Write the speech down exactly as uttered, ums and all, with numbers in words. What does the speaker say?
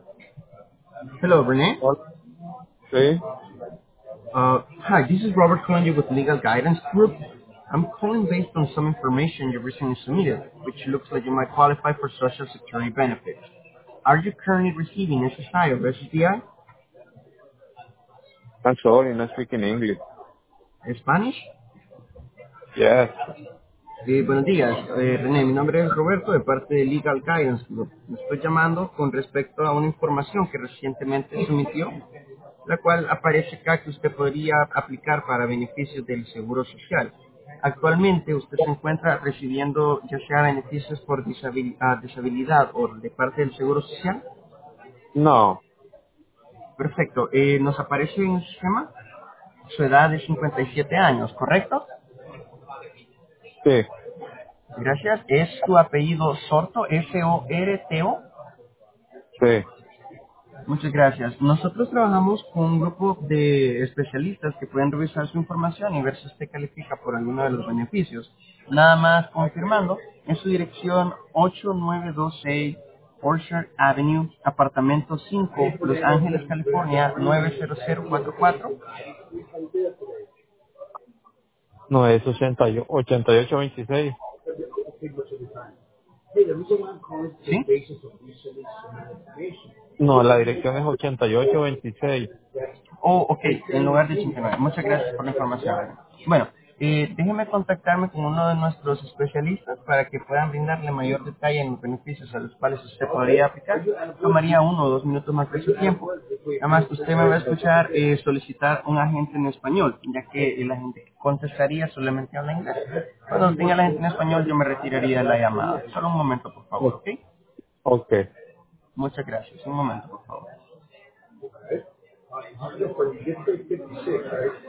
Hello, Renee. Hola. Sí, Uh, hi, this is Robert calling you with Legal Guidance Group. I'm calling based on some information you recently submitted, which looks like you might qualify for Social Security benefits. Are you currently receiving S S I or S S D I? I'm sorry, not speaking English. Spanish? Yes. Eh, buenos días, eh, René. Mi nombre es Roberto de parte de Legal Guidance Group. Me estoy llamando con respecto a una información que recientemente sometió, la cual aparece acá que usted podría aplicar para beneficios del Seguro Social. Actualmente usted se encuentra recibiendo ya sea beneficios por disabil- ah, disabilidad o de parte del Seguro Social. No. Perfecto. Eh, nos aparece en el sistema su edad de cincuenta y siete años, ¿correcto? Sí, Gracias. ¿Es su apellido Sorto, S O R T O? sí. Muchas gracias. Nosotros trabajamos con un grupo de especialistas que pueden revisar su información y ver si usted califica por alguno de los beneficios. Nada más confirmando, en su dirección ocho nueve dos seis Orchard Avenue, apartamento cinco, Los Ángeles, California nueve cero cero cuatro cuatro. No, es ochenta y- ochenta y ocho veintiséis. ¿Sí? No, la dirección es ochenta y ocho veintiséis. Oh, ok, en lugar de ochenta y nueve. Muchas gracias por la información. Bueno, eh, déjeme contactarme con uno de nuestros especialistas para que puedan brindarle mayor detalle en los beneficios a los cuales usted podría aplicar. Tomaría uno o dos minutos más de su tiempo. Además, usted me va a escuchar eh, solicitar un agente en español, ya que el agente que contestaría solamente habla inglés. Cuando tenga el agente en español, yo me retiraría de la llamada. Solo un momento, por favor, O- ¿ok? Ok. Muchas gracias. Un momento, por favor.